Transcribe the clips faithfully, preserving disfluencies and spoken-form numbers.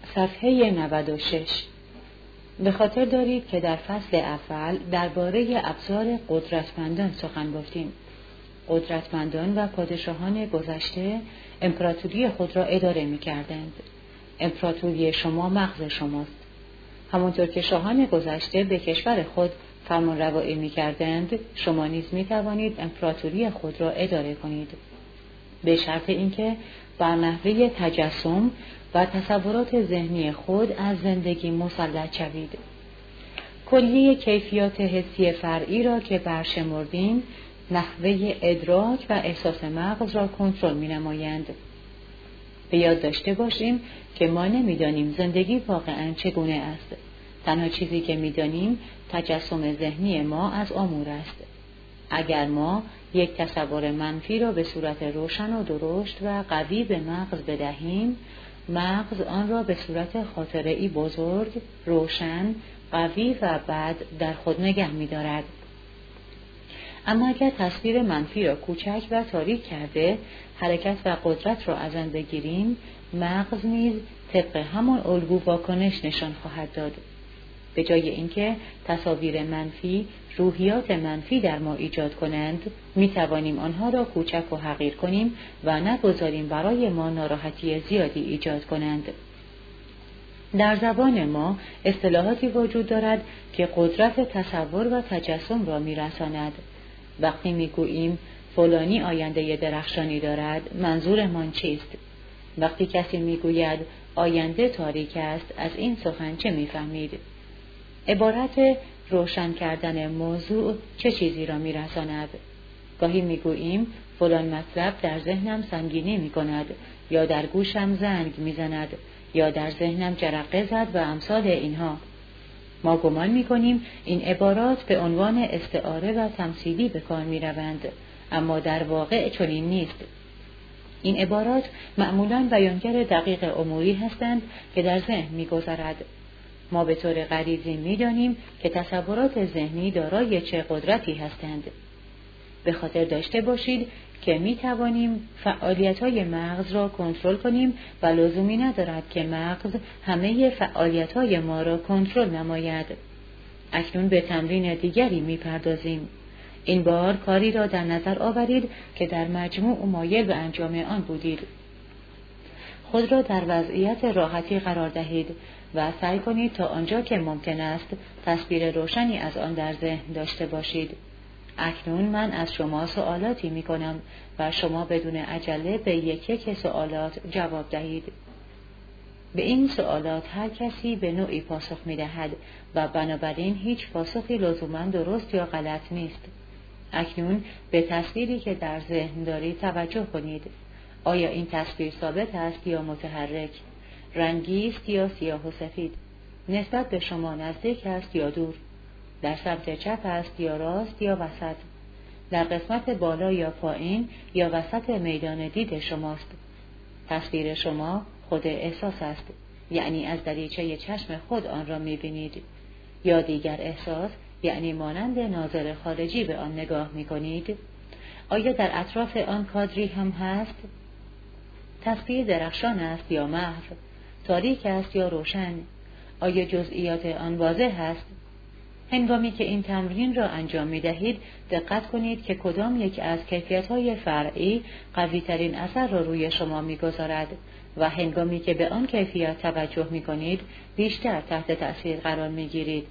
صفحه نود و شش. به خاطر دارید که در فصل اول درباره ابزار قدرتمندان سخن گفتیم. قدرتمندان و پادشاهان گذشته امپراتوری خود را اداره می کردند. امپراتوری شما مغز شماست. همانطور که شاهان گذشته به کشور خود فرمانروایی می کردند، شما نیز می توانید امپراتوری خود را اداره کنید. به شرط اینکه بر نحوه تجسم و تصورات ذهنی خود از زندگی مسلط شوید. کلیه کیفیات حسی فرعی را که برشمردیم، نحوه ادراک و احساس مغز را کنترل می نمایند. به یاد داشته باشیم که ما نمی‌دانیم زندگی واقعاً چگونه است. تنها چیزی که می‌دانیم تجسم ذهنی ما از امور است. اگر ما یک تصور منفی را به صورت روشن و درشت و قوی به مغز بدهیم، مغز آن را به صورت خاطره‌ای بزرگ، روشن، قوی و بد در خود نگه می‌دارد. اما اگر تصویر منفی را کوچک و تاریک کرده، حرکت و قدرت را از آن بگیریم، مغز نیز طبق همان الگو واکنش نشان خواهد داد. به جای اینکه تصاویر منفی، روحیات منفی در ما ایجاد کنند، می توانیم آنها را کوچک و حقیر کنیم و نگذاریم برای ما ناراحتی زیادی ایجاد کنند. در زبان ما اصطلاحاتی وجود دارد که قدرت تصور و تجسم را می رساند. وقتی می گوییم فلانی آینده درخشانی دارد، منظورمان چیست؟ وقتی کسی می گوید آینده تاریک است، از این سخن چه می فهمید؟ عبارت روشن کردن موضوع چه چیزی را می رساند؟ گاهی می گوییم فلان مطلب در ذهنم سنگینی می کند، یا در گوشم زنگ می زند، یا در ذهنم جرقه زد و امثال اینها. ما گمان می کنیم این عبارات به عنوان استعاره و تمثیلی به کار می روند، اما در واقع چنین نیست. این عبارات معمولاً بیانگر دقیق اموری هستند که در ذهن می گذرد. ما به طور غریزی می دانیم که تصورات ذهنی دارای چه قدرتی هستند. به خاطر داشته باشید که می توانیم فعالیت‌های مغز را کنترل کنیم و لزومی ندارد که مغز همه فعالیت‌های ما را کنترل نماید. اکنون به تمرین دیگری می پردازیم. این بار کاری را در نظر آورید که در مجموع مایل به انجام آن بودید. خود را در وضعیت راحتی قرار دهید و سعی کنید تا آنجا که ممکن است تصویر روشنی از آن در ذهن داشته باشید. اکنون من از شما سوالاتی می کنم و شما بدون عجله به یک یک سوالات جواب دهید. به این سوالات هر کسی به نوعی پاسخ می دهد و بنابراین هیچ پاسخی لزوما درست یا غلط نیست. اکنون به تصویری که در ذهن دارید توجه کنید. آیا این تصویر ثابت است یا متحرک؟ رنگی است یا سیاه و سفید؟ نسبت به شما نزدیک است یا دور؟ در سمت چپ است یا راست یا وسط؟ در قسمت بالا یا پایین یا وسط میدان دید شماست؟ تصویر شما خود احساس است، یعنی از دریچه چشم خود آن را می‌بینید، یا دیگر احساس، یعنی مانند ناظر خارجی به آن نگاه می‌کنید؟ آیا در اطراف آن کادری هم هست؟ تصویر درخشان است یا محو؟ تاریک است یا روشن؟ آیا جزئیات آن واضح است؟ هنگامی که این تمرین را انجام می دهید، دقت کنید که کدام یک از کیفیت‌های فرعی قوی ترین اثر را روی شما می گذارد و هنگامی که به آن کیفیت توجه می کنید، بیشتر تحت تأثیر قرار می گیرید.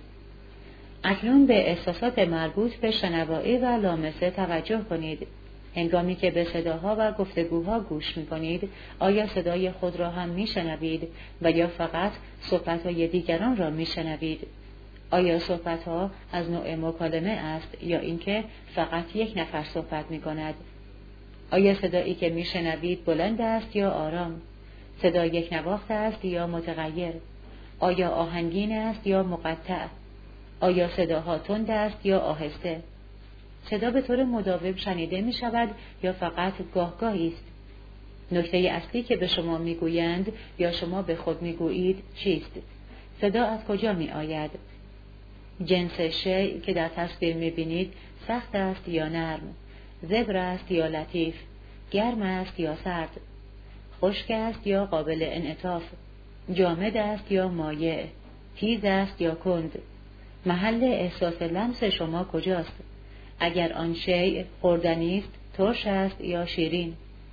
اکنون به احساسات مربوط به شنوایی و لامسه توجه کنید. هنگامی که به صداها و گفتگوها گوش می کنید، آیا صدای خود را هم می شنوید و یا فقط صحبت‌های دیگران را می شنوید؟ آیا صحبت‌ها از نوع مکالمه است یا اینکه فقط یک نفر صحبت می کند؟ آیا صدایی که می شنوید بلند است یا آرام؟ صدا یک نواخت است یا متغیر؟ آیا آهنگین است یا مقطع؟ آیا صداها تند است یا آهسته؟ صدا به طور مداوم شنیده می شود یا فقط گاه-گاهی است؟ نکته اصلی که به شما می گویند یا شما به خود می گویید چیست؟ صدا از کجا می آید؟ جنس شیء که در تصویر می بینید سخت است یا نرم؟ زبر است یا لطیف؟ گرم است یا سرد؟ خشک است یا قابل انعطاف؟ جامد است یا مایع، تیز است یا کند، محل احساس لمس شما کجاست؟ اگر آن شیء خوردنی است، ترش است یا شیرین؟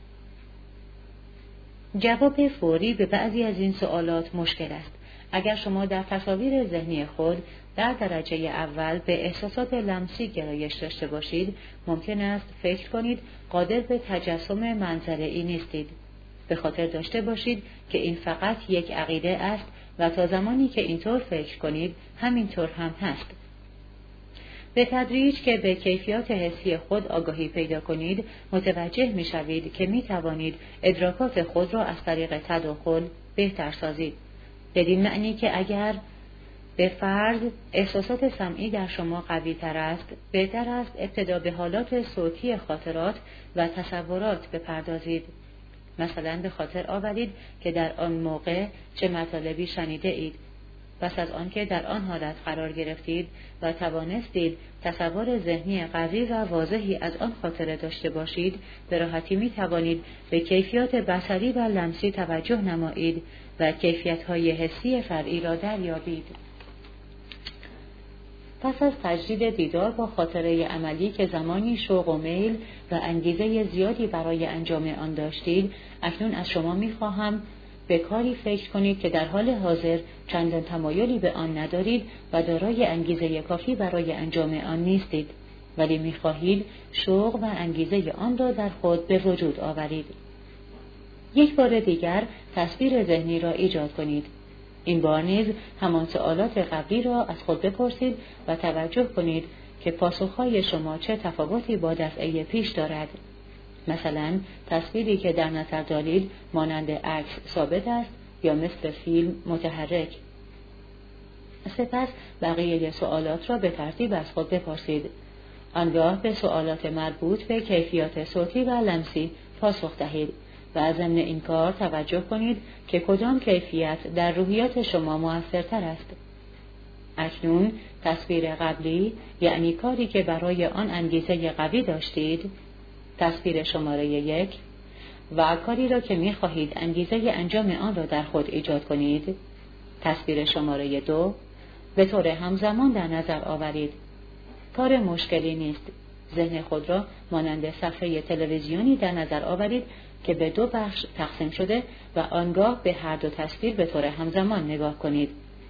جواب فوری به بعضی از این سوالات مشکل است. اگر شما در تصاویر ذهنی خود در درجه اول به احساسات لمسی گرایش داشته باشید، ممکن است فکر کنید قادر به تجسم منظره‌ای نیستید. به خاطر داشته باشید که این فقط یک عقیده است و تا زمانی که اینطور فکر کنید، همینطور هم هست. به تدریج که به کیفیات حسی خود آگاهی پیدا کنید، متوجه می شوید که می توانید ادراکات خود را از طریق تداخل بهتر سازید. بدین معنی که اگر به فرض احساسات سمعی در شما قوی تر است، بهتر است ابتدا به حالات صوتی خاطرات و تصورات بپردازید. مثلا به خاطر آورید که در آن موقع چه مطالبی شنیده اید. پس از آنکه در آن حالت قرار گرفتید و توانستید تصور ذهنی قوی و واضحی از آن خاطره داشته باشید، به راحتی می توانید به کیفیات بصری و لمسی توجه نمایید و کیفیت‌های حسی فرعی را دریابید. پس از تجدید دیدار با خاطره عملی که زمانی شوق و میل و انگیزه زیادی برای انجام آن داشتید، اکنون از شما می خواهم به کاری فکر کنید که در حال حاضر چندان تمایلی به آن ندارید و دارای انگیزه کافی برای انجام آن نیستید، ولی می خواهید شوق و انگیزه آن را در خود به وجود آورید. یک بار دیگر تصویر ذهنی را ایجاد کنید. این بار نیز همان سوالات قبلی را از خود بپرسید و توجه کنید که پاسخهای شما چه تفاوتی با دفعه پیش دارد. مثلا تصویری که در نظر دارید مانند عکس ثابت است یا مثل فیلم متحرک. سپس بقیه سوالات را به ترتیب از خود بپرسید. آنگاه به سوالات مربوط به کیفیات صوتی و لمسی پاسخ دهید و از ضمن این کار توجه کنید که کدام کیفیت در روحیات شما مؤثرتر است. اکنون تصویر قبلی، یعنی کاری که برای آن انگیزه قوی داشتید، تصویر شماره یک، و کاری را که می خواهید انگیزه انجام آن را در خود ایجاد کنید، تصویر شماره دو، به طور همزمان در نظر آورید. کار مشکلی نیست. ذهن خود را مانند صفحه تلویزیونی در نظر آورید که به دو بخش تقسیم شده و آنگاه به هر دو تصویر به طور همزمان نگاه کنید.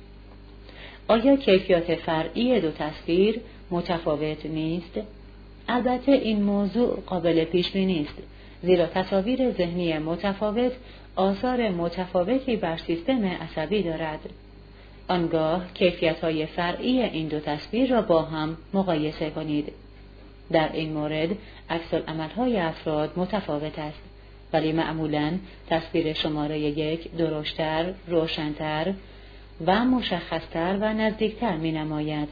آیا کیفیات فرعی دو تصویر متفاوت نیست؟ البته این موضوع قابل پیش بینی نیست، زیرا تصاویر ذهنی متفاوت آثار متفاوتی بر سیستم عصبی دارد. آنگاه کیفیت‌های فرعی این دو تصویر را با هم مقایسه کنید. در این مورد عکس‌العمل‌های افراد متفاوت است، ولی معمولاً تصویر شماره یک درشتر، روشن‌تر و مشخص‌تر و نزدیکتر می‌نماید.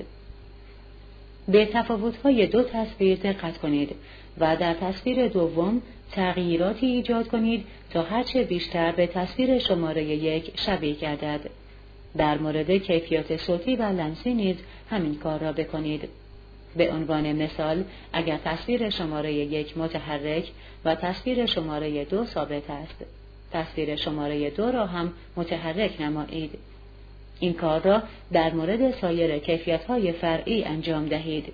به تفاوت‌های دو تصویر دقت کنید و در تصویر دوم تغییراتی ایجاد کنید تا هرچه بیشتر به تصویر شماره یک شبیه گردد. در مورد کیفیات صوتی و لمسی نیز همین کار را بکنید. به عنوان مثال، اگر تصویر شماره یک متحرک و تصویر شماره دو ثابت است، تصویر شماره دو را هم متحرک نمایید. این کار را در مورد سایر کیفیت‌های فرعی انجام دهید.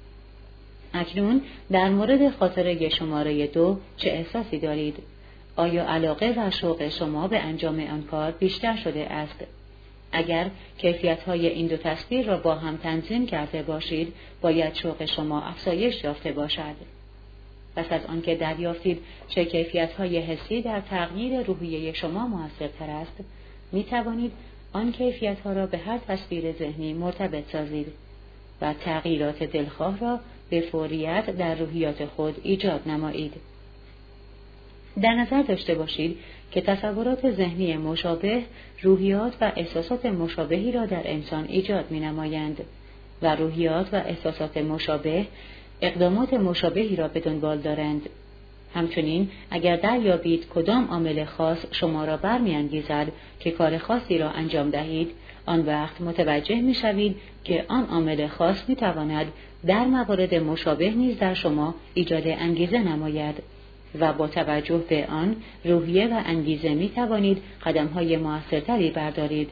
اکنون در مورد خاطره شماره دو چه احساسی دارید؟ آیا علاقه و شوق شما به انجام آن کار بیشتر شده است؟ اگر کیفیت‌های این دو تصویر را با هم تنظیم کرده باشید، باید شوق شما افزایش یافته باشد. پس از آنکه دریافتید چه کیفیت‌های حسی در تغییر روحیه شما موثرتر است، می توانید آن کیفیت‌ها را به هر تصویر ذهنی مرتبط سازید و تغییرات دلخواه را به فوریت در روحیات خود ایجاد نمایید. در نظر داشته باشید که تصورات ذهنی مشابه روحیات و احساسات مشابهی را در انسان ایجاد می‌نمایند و روحیات و احساسات مشابه اقدامات مشابهی را به دنبال دارند. همچنین اگر دریابید کدام عامل خاص شما را برمی‌انگیزد که کار خاصی را انجام دهید، آن وقت متوجه می‌شوید که آن عامل خاص می‌تواند در موارد مشابه نیز در شما ایجاد انگیزه نماید و با توجه به آن روحیه و انگیزه می توانید قدم‌های موثرتری بردارید.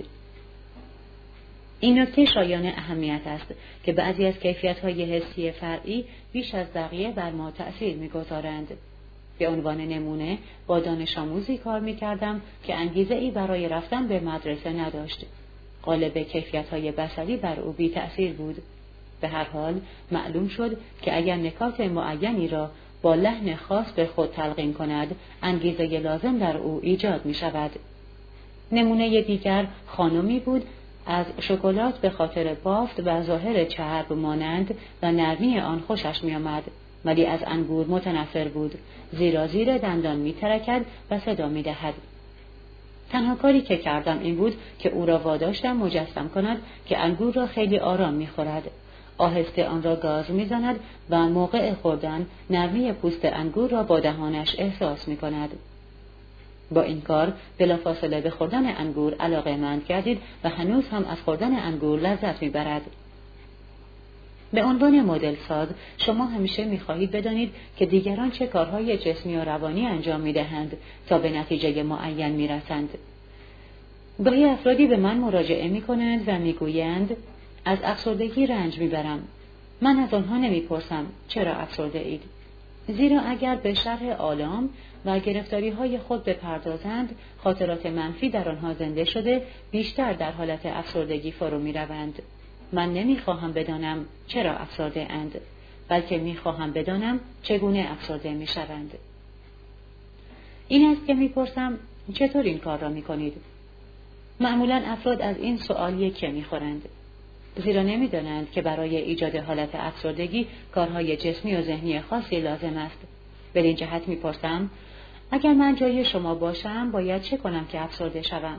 این نکته شایان اهمیت است که بعضی از کیفیت‌های حسی فرعی بیش از بقیه بر ما تأثیر می‌گذارند. به عنوان نمونه با دانش آموزی کار می‌کردم که انگیزه‌ای برای رفتن به مدرسه نداشت. غالب کیفیت‌های بصری بر او بی تأثیر بود. به هر حال معلوم شد که اگر نکات معینی را با لحن خاص به خود تلقین کند، انگیزه لازم در او ایجاد می‌شود. نمونه دیگر خانمی بود از شکلات به خاطر بافت و ظاهر چرب مانند و نرمی آن خوشش می آمد، ولی از انگور متنفر بود، زیرا زیر دندان می ترکد و صدا می دهد. تنها کاری که کردم این بود که او را واداشتم مجسم کند که انگور را خیلی آرام می خورد. آهسته آن را گاز می زند و موقع خوردن نرمی پوست انگور را با دهانش احساس می کند. با این کار بلافاصله به خوردن انگور علاقه‌مند گردید و هنوز هم از خوردن انگور لذت می‌برد. به عنوان مدل ساز شما همیشه می‌خواهید بدانید که دیگران چه کارهای جسمی و روانی انجام می‌دهند تا به نتیجه معین می‌رسند. گاهی افرادی به من مراجعه می‌کنند و می‌گویند از افسردگی رنج می‌برم. من از آنها نمی‌پرسم چرا افسرده اید؟ زیرا اگر به شرح آلام و گرفتاری‌های خود بپردازند، خاطرات منفی در آنها زنده شده بیشتر در حالت افسردگی فرو می‌روند. من نمی‌خواهم بدانم چرا افسرده اند، بلکه می‌خواهم بدانم چگونه افسرده می‌شوند. این است که می‌پرسم چطور این کار را می‌کنید؟ معمولاً افراد از این سؤال یکی می‌خورند، زیرا نمی‌دانند که برای ایجاد حالت افسردگی کارهای جسمی و ذهنی خاصی لازم است. به این جهت می‌پرسم اگر من جای شما باشم باید چه کنم که افسرده شوم؟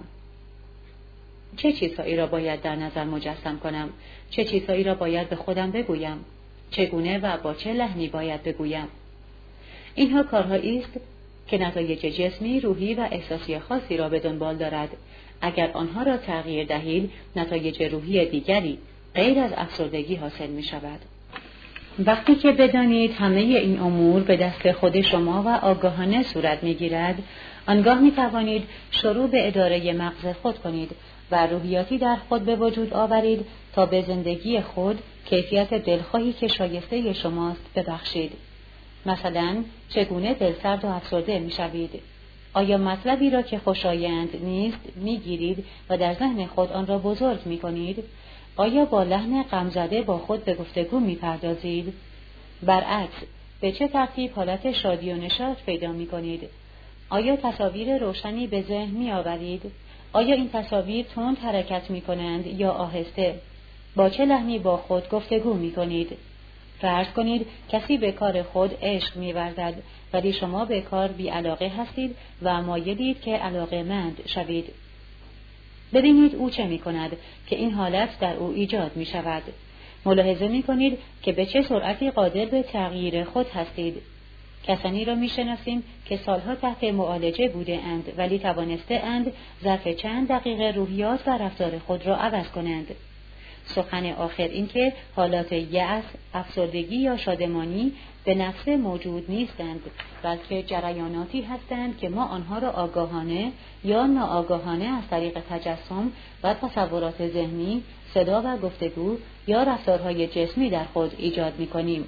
چه چیزهایی را باید در نظر مجسم کنم؟ چه چیزهایی را باید به خودم بگویم؟ چگونه و با چه لحنی باید بگویم؟ اینها کارهایی است که نتایج جسمی، روحی و احساسی خاصی را به دنبال دارد. اگر آنها را تغییر دهید، نتایج روحی دیگری غیر از افسردگی حاصل می شود. وقتی که بدانید همه این امور به دست خود شما و آگاهانه صورت می گیرد، آنگاه می توانید شروع به اداره مغز خود کنید و روحیاتی در خود به وجود آورید تا به زندگی خود کیفیت دلخواهی که شایسته شماست ببخشید. مثلا چگونه دلسرد و افسرده می شوید؟ آیا مطلبی را که خوشایند نیست می گیرید و در ذهن خود آن را بزرگ می کنید؟ آیا با لحن غمزده با خود به گفتگو می پردازید؟ برعکس، به چه ترتیب حالت شادی و نشاط پیدا می کنید؟ آیا تصاویر روشنی به ذهن می آورید؟ آیا این تصاویر تند حرکت می کنند یا آهسته؟ با چه لحنی با خود گفتگو می کنید؟ فرض کنید کسی به کار خود عشق می ورزد ولی شما به کار بی علاقه هستید و مایلید که علاقه‌مند شوید. ببینید او چه می کند که این حالت در او ایجاد می شود. ملاحظه می کنید که به چه سرعتی قادر به تغییر خود هستید. کسانی را می شناسیم که سالها تحت معالجه بوده اند ولی توانسته اند ظرف چند دقیقه روحیات و رفتار خود را عوض کنند. سخن آخر این که حالات یأس، افسردگی یا شادمانی به نفسه موجود نیستند، بلکه جریاناتی هستند که ما آنها را آگاهانه یا ناآگاهانه از طریق تجسم و تصورات ذهنی، صدا و گفتگو یا رفتارهای جسمی در خود ایجاد می‌کنیم.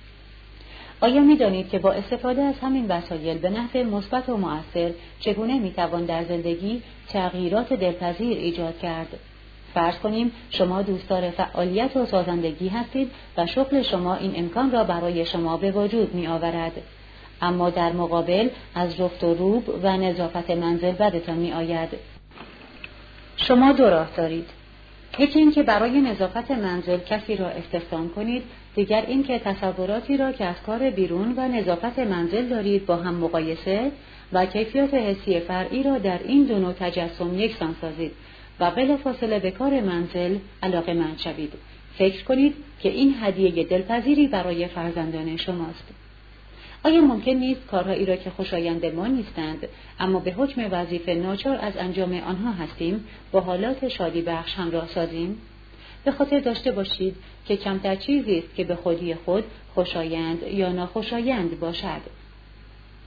آیا می‌دانید که با استفاده از همین وسایل به نحو مثبت و مؤثر چگونه می‌توان در زندگی تغییرات دلپذیر ایجاد کرد؟ فرض کنیم شما دوستدار فعالیت و سازندگی هستید و شغل شما این امکان را برای شما به وجود می آورد. اما در مقابل از رفت و روب و نظافت منزل بدتان می آید. شما دو راه دارید. یکی این که برای نظافت منزل کسی را استخدام کنید، دیگر این که تصوراتی را که از کار بیرون و نظافت منزل دارید با هم مقایسه و کیفیات حسی فرعی را در این دو نوع تجسم یکسان سازید و بلافاصله به کار منزل علاقه‌مند شوید. فکر کنید که این هدیه دلپذیری برای فرزندان شماست. آیا ممکن نیست کارهایی را که خوشایند ما نیستند اما به حکم وظیفه ناچار از انجام آنها هستیم با حالات شادی بخش همراه سازیم؟ به خاطر داشته باشید که کمتر چیزی است که به خودی خود خوشایند یا ناخوشایند باشد.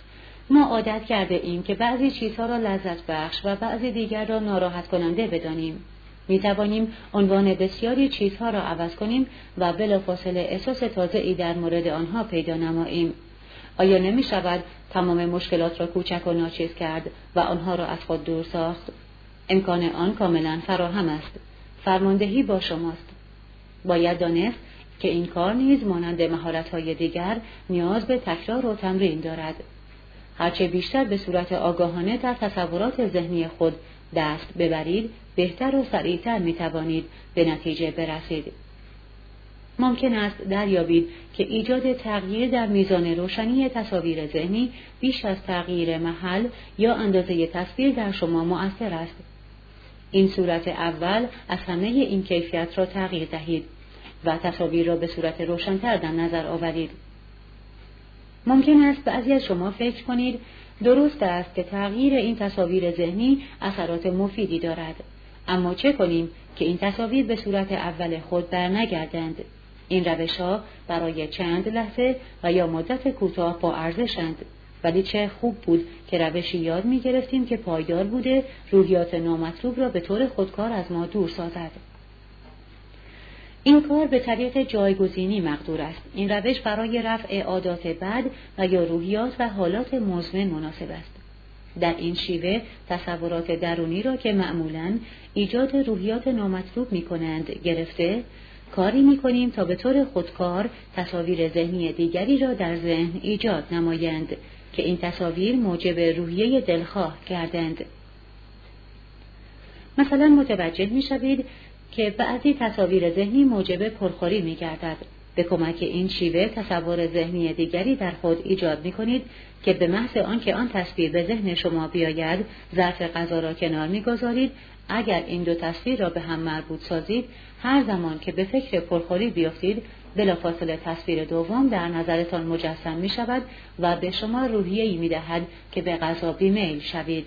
ما عادت کرده ایم که بعضی چیزها را لذت بخش و بعضی دیگر را ناراحت کننده بدانیم. می توانیم عنوان بسیاری چیزها را عوض کنیم و بلافاصله احساس تازه‌ای در مورد آنها پیدا نماییم. آیا نمی شود تمام مشکلات را کوچک و ناچیز کرد و آنها را از خود دور ساخت؟ امکان آن کاملا فراهم است. فرماندهی با شماست. باید دانست که این کار نیز مانند مهارت‌های دیگر نیاز به تکرار و تمرین دارد. هرچه بیشتر به صورت آگاهانه در تصورات ذهنی خود دست ببرید، بهتر و سریعتر می توانید به نتیجه برسید. ممکن است دریابید که ایجاد تغییر در میزان روشنی تصاویر ذهنی بیش از تغییر محل یا اندازه تصویر در شما مؤثر است. این صورت اول از همه این کیفیت را تغییر دهید و تصاویر را به صورت روشن‌تر در نظر آورید. ممکن است بعضی از شما فکر کنید درست است که تغییر این تصاویر ذهنی اثرات مفیدی دارد، اما چه کنیم که این تصاویر به صورت اول خود برنگردند؟ این روش‌ها برای چند لحظه و یا مدت کوتاه با ارزشند، ولی چه خوب بود که روشی یاد می‌گرفتیم که پایدار بوده روحیات نامطلوب را به طور خودکار از ما دور سازد. این کار به طریق جایگزینی مقدور است. این روش برای رفع عادات بد و یا روحیات و حالات مزمن مناسب است. در این شیوه تصورات درونی را که معمولاً ایجاد روحیات نامطلوب می‌کنند گرفته، کاری می‌کنیم تا به طور خودکار تصاویر ذهنی دیگری را در ذهن ایجاد نمایند که این تصاویر موجب روحیه دلخواه گردند. مثلا متوجه می‌شوید که بعضی تصاویر ذهنی موجب پرخوری می‌گردد. به کمک این شیوه تصور ذهنی دیگری در خود ایجاد می‌کنید که به محض آنکه آن تصویر به ذهن شما بیاید، ظرف غذا را کنار می‌گذارید. اگر این دو تصویر را به هم مربوط سازید، هر زمان که به فکر پرخوری بیفتید، بلافاصله تصویر دوم در نظرتان مجسم می‌شود و به شما روحیه‌ای می‌دهد که به غذا بیمیل شوید.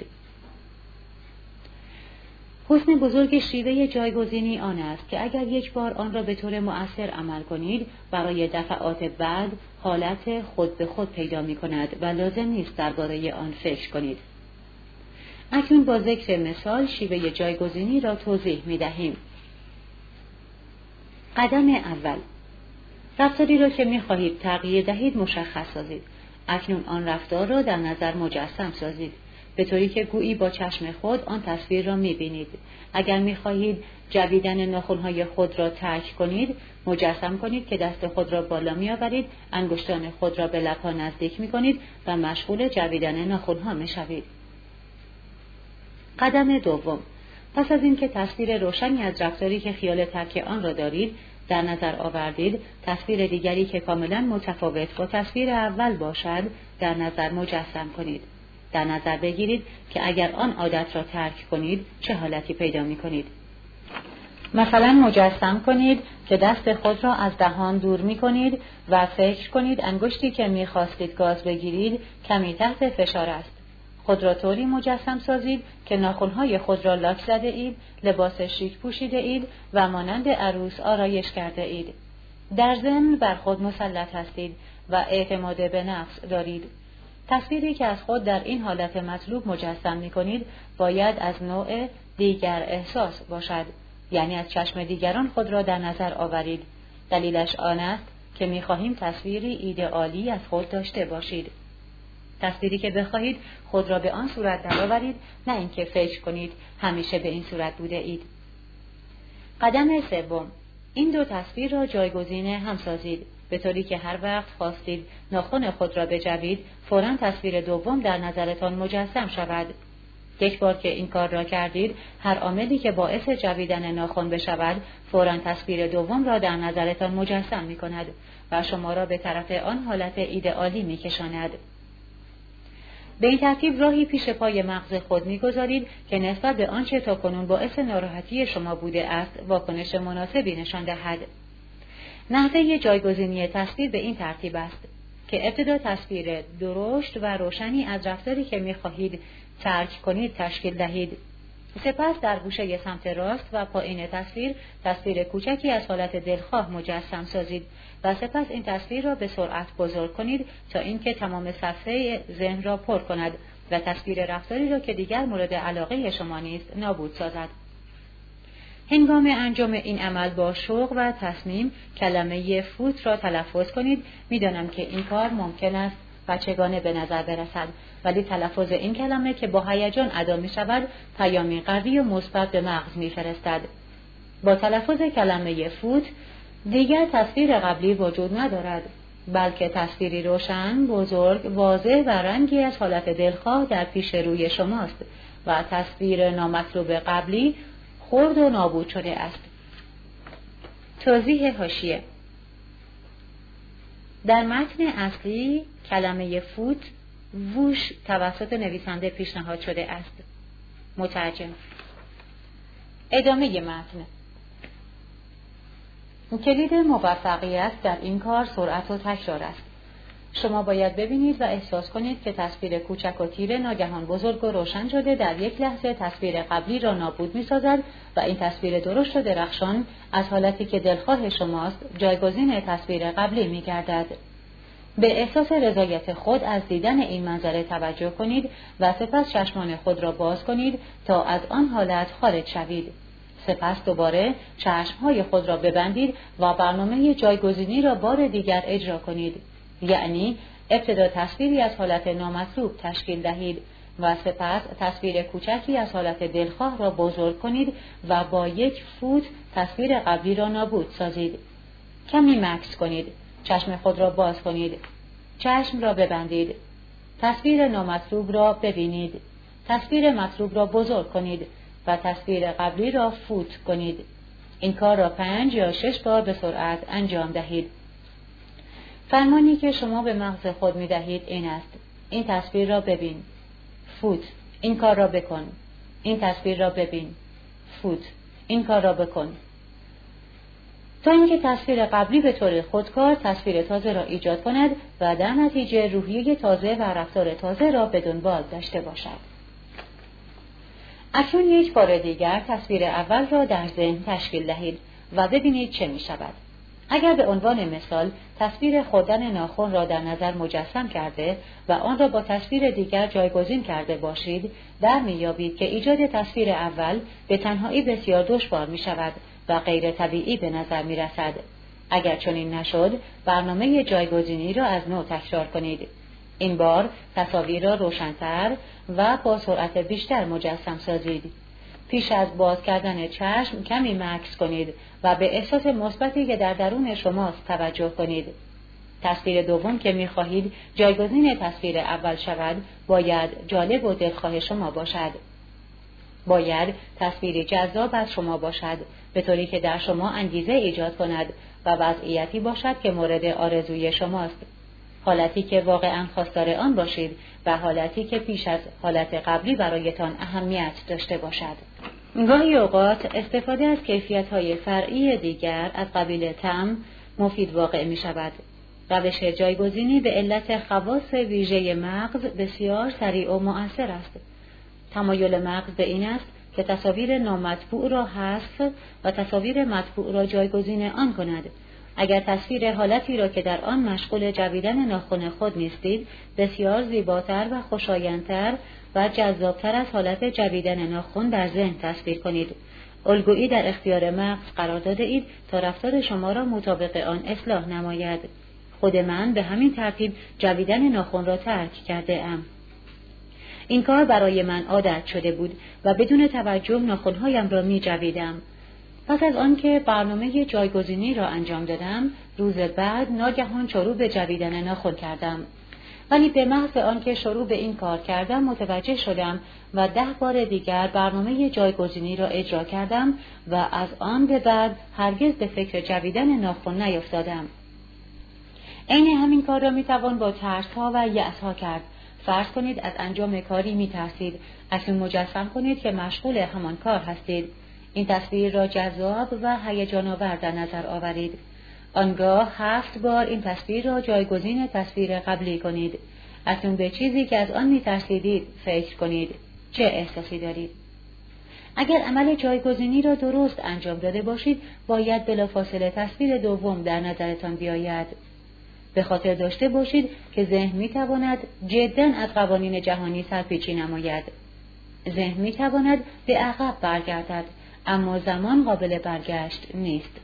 حسن بزرگ شیوه جایگزینی آن است که اگر یک بار آن را به طور مؤثر عمل کنید، برای دفعات بعد حالت خود به خود پیدا می کند و لازم نیست درباره آن فکر کنید. اکنون با ذکر مثال شیوه جایگزینی را توضیح می دهیم. قدم اول، رفتاری را که می خواهید تغییر دهید مشخص سازید. اکنون آن رفتار را در نظر مجسم سازید، به طوری که گویی با چشم خود آن تصویر را می‌بینید. اگر می‌خواهید جویدن ناخن‌های خود را ترک کنید، مجسم کنید که دست خود را بالا می‌آورید، انگشتان خود را به لب‌ها نزدیک می‌کنید و مشغول جویدن ناخن‌ها می‌شوید. قدم دوم، پس از اینکه تصویر روشنی از رفتاری که خیال ترک آن را دارید در نظر آوردید، تصویر دیگری که کاملاً متفاوت با تصویر اول باشد در نظر مجسم کنید. در نظر بگیرید که اگر آن عادت را ترک کنید چه حالتی پیدا می کنید. مثلا مجسم کنید که دست خود را از دهان دور می کنید و فکر کنید انگشتی که می خواستید گاز بگیرید کمی تحت فشار است. خود را طوری مجسم سازید که ناخن‌های خود را لاک زده اید، لباس شیک پوشیده اید و مانند عروس آرایش کرده اید. در ضمن بر خود مسلط هستید و اعتماد به نفس دارید. تصویری که از خود در این حالت مطلوب مجسم می کنید باید از نوع دیگر احساس باشد، یعنی از چشم دیگران خود را در نظر آورید. دلیلش آن است که می خواهیم تصویری ایدئالی از خود داشته باشید. تصویری که بخواهید خود را به آن صورت درآورید، نه اینکه فکر کنید همیشه به این صورت بوده اید. قدم سوم، این دو تصویر را جایگزین هم سازید، به طوری که هر وقت خواستید ناخن خود را بجوید، فوراً تصویر دوم در نظرتان مجسم شود. یک بار که این کار را کردید، هر عاملی که باعث جویدن ناخن بشود، فوراً تصویر دوم را در نظرتان مجسم می کند و شما را به طرف آن حالت ایدئالی می کشاند. به این ترتیب راهی پیش پای مغز خود می‌گذارید که نسبت به آنچه تاکنون باعث ناراحتی شما بوده است واکنش مناسبی نشان دهد. نحوه جایگزینی تصویر به این ترتیب است که ابتدا تصویر درشت و روشنی از رفتاری که می‌خواهید ترک کنید تشکیل دهید. سپس در گوشه سمت راست و پایین تصویر تصویر کوچکی از حالت دلخواه مجسم سازید و سپس این تصویر را به سرعت بزرگ کنید تا اینکه تمام صفحه ذهن را پر کند و تصویر رفتاری را که دیگر مورد علاقه شما نیست نابود سازد. هنگام انجام این عمل با شوق و تصمیم کلمه فوت را تلفظ کنید. می‌دانم که این کار ممکن است بچگانه به نظر برسد، ولی تلفظ این کلمه که با هیجان ادا می‌شود پیامی قوی و مثبت به مغز می‌فرستد. با تلفظ کلمه فوت دیگر تصویر قبلی وجود ندارد، بلکه تصویری روشن، بزرگ، واضح و رنگی از حالت دلخواه در پیش روی شماست و تصویر نامطلوب قبلی خرد و نابود شده است. توضیح حاشیه: در متن اصلی کلمه فوت ووش توسط نویسنده پیشنهاد شده است. مترجم. ادامه متن. کلید موفقیت در این کار سرعت و تکرار است. شما باید ببینید و احساس کنید که تصویر کوچک و تیره ناگهان بزرگ و روشن شده در یک لحظه تصویر قبلی را نابود می‌سازد و این تصویر درشت و درخشان از حالتی که دلخواه شماست جایگزین تصویر قبلی می‌گردد. به احساس رضایت خود از دیدن این منظره توجه کنید و سپس چشمان خود را باز کنید تا از آن حالت خارج شوید. سپس دوباره چشمهای خود را ببندید و برنامه جایگزینی را بار دیگر اجرا کنید. یعنی ابتدا تصویری از حالت نامطلوب تشکیل دهید و سپس تصویر کوچکی از حالت دلخواه را بزرگ کنید و با یک فوت تصویر قبلی را نابود سازید. کمی مکث کنید. چشم خود را باز کنید. چشم را ببندید. تصویر نامطلوب را ببینید. تصویر مطلوب را بزرگ کنید و تصویر قبلی را فوت کنید. این کار را پنج یا شش بار به سرعت انجام دهید. فرمانی که شما به مغز خود می دهید این است: این تصویر را ببین، فوت، این کار را بکن. این تصویر را ببین، فوت، این کار را بکن. تا اینکه تصویر قبلی به طور خودکار تصویر تازه را ایجاد کند و در نتیجه روحیه تازه و رفتار تازه را به دنبال داشته باشد. اکنون یک بار دیگر تصویر اول را در ذهن تشکیل دهید و ببینید چه می شود. اگر به عنوان مثال تصویر خوردن ناخن را در نظر مجسم کرده و آن را با تصویر دیگر جایگزین کرده باشید، در می‌یابید که ایجاد تصویر اول به تنهایی بسیار دشوار می شود و غیر طبیعی به نظر می رسد. اگر چنین نشد، برنامه جایگزینی را از نو تکرار کنید. این بار تصاویر را روشن‌تر و با سرعت بیشتر مجسم سازید. پیش از باز کردن چشم کمی مکث کنید و به احساس مثبتی که در درون شماست توجه کنید. تصویر دوم که می‌خواهید جایگزین تصویر اول شود، باید جالب و دلخواه شما باشد. باید تصویری جذاب از شما باشد، به طوری که در شما انگیزه ایجاد کند و وضعیتی باشد که مورد آرزوی شماست. حالتی که واقعاً خواستار آن باشید و حالتی که پیش از حالت قبلی برایتان اهمیت داشته باشد. گاهی اوقات استفاده از کیفیت‌های فرعی دیگر از قبیل طعم مفید واقع می شود. روش جایگزینی به علت خواص ویژه مغز بسیار سریع و مؤثر است. تمایل مغز به این است که تصاویر نامطبوع را حذف و تصاویر مطبوع را جایگزین آن کند. اگر تصویر حالتی را که در آن مشغول جویدن ناخن خود نیستید بسیار زیباتر و خوشایندتر و جذابتر از حالت جویدن ناخن در ذهن تصویر کنید. الگویی در اختیار مغز قرار داده اید تا رفتار شما را مطابق آن اصلاح نماید. خود من به همین ترتیب جویدن ناخن را ترک کرده ام. این کار برای من عادت شده بود و بدون توجه ناخن‌هایم را می جویدم. پس از آنکه برنامه جایگزینی را انجام دادم، روز بعد ناگهان شروع به جویدن ناخن کردم. ولی به محض آنکه شروع به این کار کردم متوجه شدم و ده بار دیگر برنامه جایگزینی را اجرا کردم و از آن به بعد هرگز به فکر جویدن ناخن نیفتادم. عین همین کار را میتوان با ترس‌ها و یأس‌ها کرد. فرض کنید از انجام کاری میترسید، اکنون مجسم کنید که مشغول همان کار هستید. این تصویر را جذاب و هیجان‌آور در نظر آورید. آنگاه هفت بار این تصویر را جایگزین تصویر قبلی کنید. اکنون به چیزی که از آن می‌ترسیدید فکر کنید. چه احساسی دارید؟ اگر عمل جایگزینی را درست انجام داده باشید، باید بلافاصله تصویر دوم در نظرتان بیاید. به خاطر داشته باشید که ذهن می‌تواند جداً از قوانین جهانی سرپیچی نماید. ذهن می‌تواند به عقب برگردد، اما زمان قابل برگشت نیست.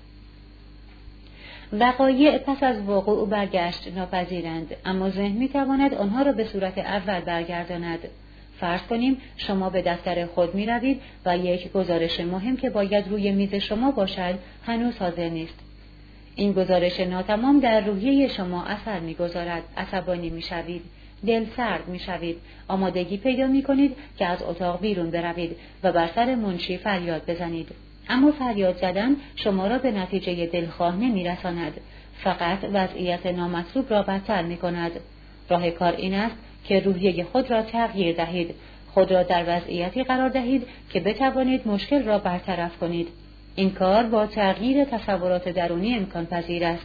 وقایع پس از وقوع برگشت ناپذیرند، اما ذهن می‌تواند آنها را به صورت اول برگرداند. فرض کنیم شما به دفتر خود می روید و یک گزارش مهم که باید روی میز شما باشد هنوز حاضر نیست. این گزارش ناتمام در روحیه شما اثر می گذارد، عصبانی می شوید، دل سرد می شوید، آمادگی پیدا می کنید که از اتاق بیرون بروید و بر سر منشی فریاد بزنید. اما فریاد زدن شما را به نتیجه دلخواه نمی رساند، فقط وضعیت نامطلوب را بدتر می کند. راه کار این است که روحیه خود را تغییر دهید، خود را در وضعیتی قرار دهید که بتوانید مشکل را برطرف کنید. این کار با تغییر تصورات درونی امکان پذیر است.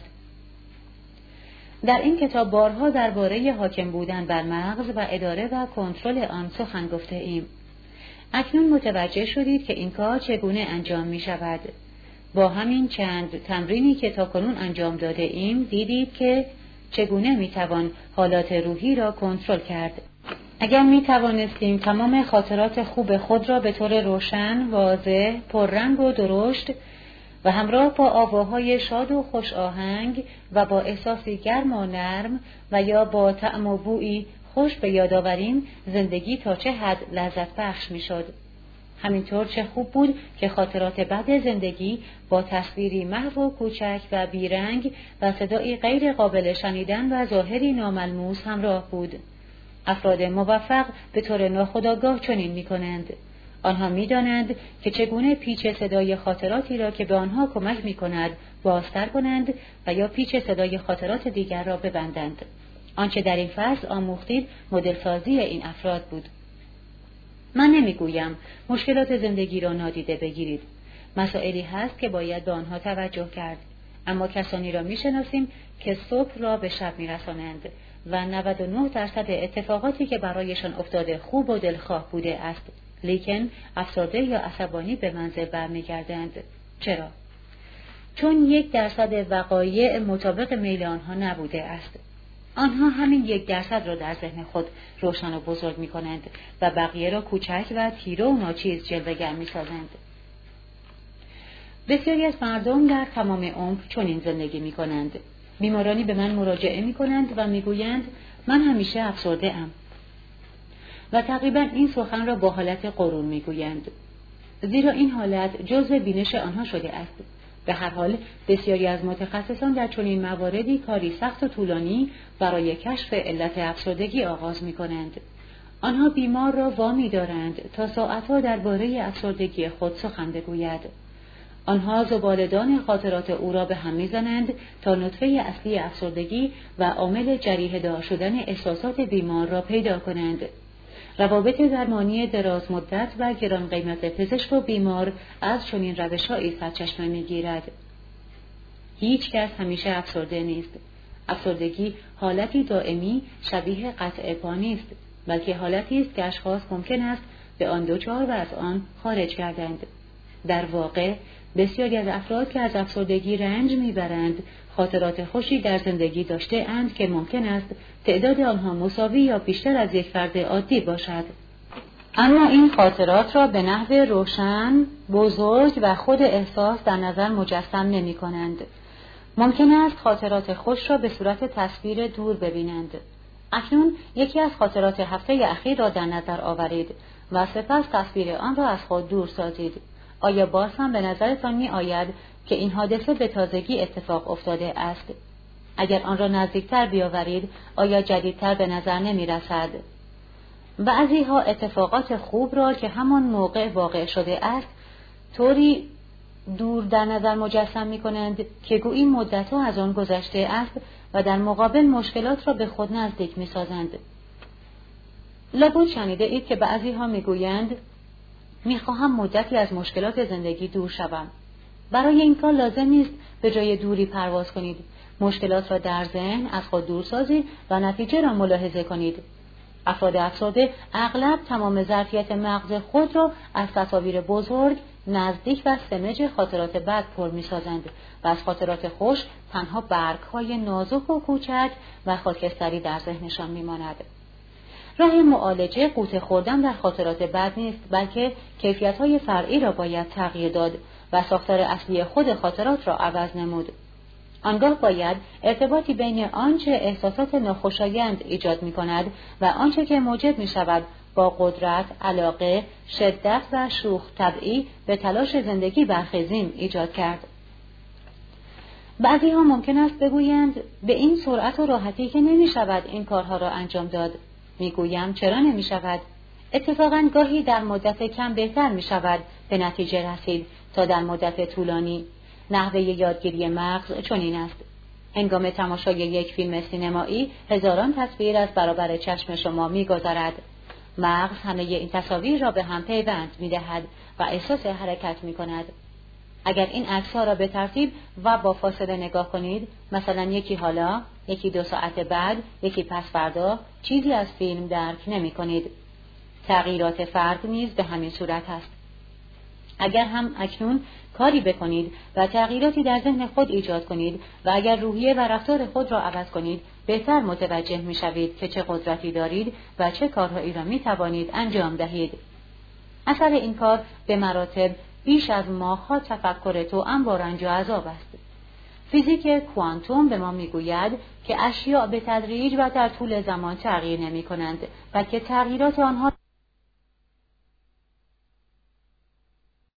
در این کتاب بارها درباره حاکم بودن بر مغز و اداره و کنترل آن سخن گفته ایم. اکنون متوجه شدید که این کار چگونه انجام می شود. با همین چند تمرینی که تاکنون انجام داده ایم دیدید که چگونه می توان حالات روحی را کنترل کرد. اگر می توانستیم تمام خاطرات خوب خود را به طور روشن، واضح، پررنگ و درشت و همراه با آواهای شاد و خوش آهنگ و با احساسی گرم و نرم و یا با طعم و بویی خوش به یاد آوریم، زندگی تا چه حد لذت بخش می شد. همینطور چه خوب بود که خاطرات بعد زندگی با تصویری محو و کوچک و بیرنگ و صدایی غیر قابل شنیدن و ظاهری ناملموس همراه بود. افراد موفق به طور ناخودآگاه چنین می کنند. آنها می دانند که چگونه پیچ صدای خاطراتی را که به آنها کمک می کند بازتر کنند و یا پیچ صدای خاطرات دیگر را ببندند. آنچه در این فصل آموختید مدلسازی این افراد بود. من نمیگویم مشکلات زندگی را نادیده بگیرید. مسائلی هست که باید به آنها توجه کرد. اما کسانی را میشناسیم که صبح را به شب میرسانند و نود و نه درصد اتفاقاتی که برایشان افتاده خوب و دلخواه بوده است، لیکن افسرده یا عصبانی به منزل برمیگردند. چرا؟ چون یک درصد وقایع مطابق میل آنها نبوده است. آنها همین یک درصد را در ذهن خود روشن و بزرگ می کنند و بقیه را کوچک و تیره و ناچیز جلوه‌گر می سازند. بسیاری از مردم در تمام عمر چنین زندگی می کنند. بیمارانی به من مراجعه می کنند و می گویند من همیشه افسرده ام و تقریبا این سخن را با حالت غرور می گویند، زیرا این حالت جزء بینش آنها شده است. به هر حال بسیاری از متخصصان در چنین مواردی کاری سخت و طولانی برای کشف علت افسردگی آغاز می کنند. آنها بیمار را وامی دارند تا ساعتها درباره افسردگی خود سخن بگوید. آنها زباله‌دان خاطرات او را به هم می‌زنند تا نطفه اصلی افسردگی و عامل جریحه دار شدن احساسات بیمار را پیدا کنند. روابط درمانی دراز مدت و گران قیمت پزشک و بیمار از چنین روش‌هایی سرچشمه می‌گیرد. هیچ کس همیشه افسرده نیست. افسردگی حالتی دائمی شبیه قطع پا نیست، بلکه حالتی است که اشخاص ممکن است به آن دوچار و از آن خارج گردند. در واقع بسیاری از افراد که از افسردگی رنج میبرند خاطرات خوشی در زندگی داشته اند که ممکن است تعداد آنها مساوی یا بیشتر از یک فرد عادی باشد. اما این خاطرات را به نحو روشن، بزرگ و خود احساس در نظر مجسم نمی کنند. ممکن است خاطرات خوش را به صورت تصویر دور ببینند. اکنون یکی از خاطرات هفته اخیر را در نظر آورید و سپس تصویر آن را از خود دور سازید. آیا باز هم به نظرتان می آید که این حادثه به تازگی اتفاق افتاده است؟ اگر آن را نزدیکتر بیاورید، آیا جدیدتر به نظر نمی رسد؟ بعضی ها اتفاقات خوب را که همان موقع واقع شده است، طوری دور در نظر مجسم می کنند که گویی مدت‌ها از آن گذشته است و در مقابل مشکلات را به خود نزدیک می سازند. لابد شنیده اید که بعضی ها می گویند میخواهم مدتی از مشکلات زندگی دور شوم. برای این کار لازم نیست به جای دوری پرواز کنید. مشکلات را در ذهن از خود دور سازید و نتیجه را ملاحظه کنید. افراد افسرده اغلب تمام ظرفیت مغز خود را از تصاویر بزرگ، نزدیک و سمج خاطرات بد پر می‌سازند و از خاطرات خوش تنها برگ‌های نازک و کوچک و خاکستری در ذهنشان می‌ماند. راه معالجه قوطه خوردن در خاطرات بد نیست، بلکه کیفیت‌های فرعی را باید تغییر داد و ساختار اصلی خود خاطرات را عوض نمود. آنگاه باید ارتباطی بین آنچه احساسات ناخوشایند ایجاد می‌کند و آنچه که موجب می‌شود با قدرت، علاقه، شدت و شوخ طبعی به تلاش زندگی برخیزیم ایجاد کرد. بعضی ها ممکن است بگویند به این سرعت و راحتی که نمی شود این کارها را انجام داد. می گویم چرا نمی شود؟ اتفاقاً گاهی در مدت کم بهتر می شود به نتیجه رسید تا در مدت طولانی. نحوه یادگیری مغز چنین است. هنگام تماشای یک فیلم سینمایی هزاران تصویر از برابر چشم شما می گذرد. مغز همه این تصاویر را به هم پیوند می دهد و احساس حرکت می کند. اگر این عکس‌ها را به ترتیب و با فاصله نگاه کنید، مثلا یکی حالا، یکی دو ساعت بعد، یکی پس فردا، چیزی از فیلم درک نمی کنید. تغییرات فرد نیز به همین صورت است. اگر هم اکنون کاری بکنید و تغییراتی در ذهن خود ایجاد کنید و اگر روحیه و رفتار خود را عوض کنید، بهتر متوجه می شوید که چه قدرتی دارید و چه کارهایی را می توانید انجام دهید. اثر این کار به مراتب بیش از ماه‌ها تفکر توأم با رنج و عذاب است. فیزیک کوانتوم به ما میگوید که اشیاء به تدریج و در طول زمان تغییر نمی کنند، بلکه تغییرات آنها